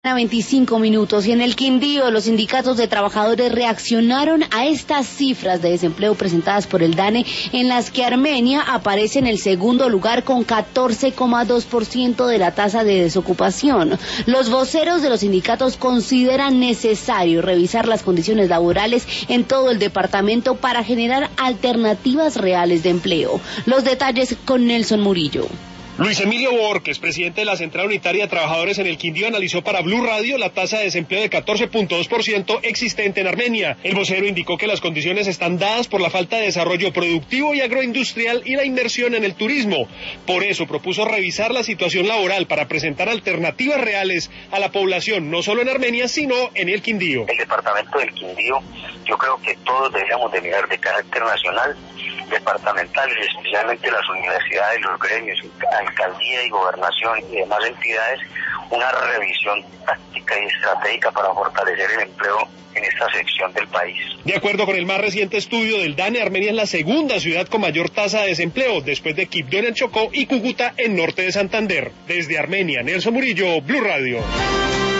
A 25 minutos y en el Quindío los sindicatos de trabajadores reaccionaron a estas cifras de desempleo presentadas por el DANE, en las que Armenia aparece en el segundo lugar con 14,2% de la tasa de desocupación. Los voceros de los sindicatos consideran necesario revisar las condiciones laborales en todo el departamento para generar alternativas reales de empleo. Los detalles con Nelson Murillo. Luis Emilio Borges, presidente de la Central Unitaria de Trabajadores en el Quindío, analizó para Blue Radio la tasa de desempleo de 14,2% existente en Armenia. El vocero indicó que las condiciones están dadas por la falta de desarrollo productivo y agroindustrial y la inversión en el turismo. Por eso propuso revisar la situación laboral para presentar alternativas reales a la población, no solo en Armenia, sino en el Quindío. El departamento del Quindío, yo creo que todos deberíamos de mirar de carácter nacional, departamentales, especialmente las universidades, los gremios, alcaldía y gobernación y demás entidades, una revisión táctica y estratégica para fortalecer el empleo en esta sección del país. De acuerdo con el más reciente estudio del DANE, Armenia es la segunda ciudad con mayor tasa de desempleo, después de Quibdó en el Chocó y Cúcuta en norte de Santander. Desde Armenia, Nelson Murillo, Blue Radio.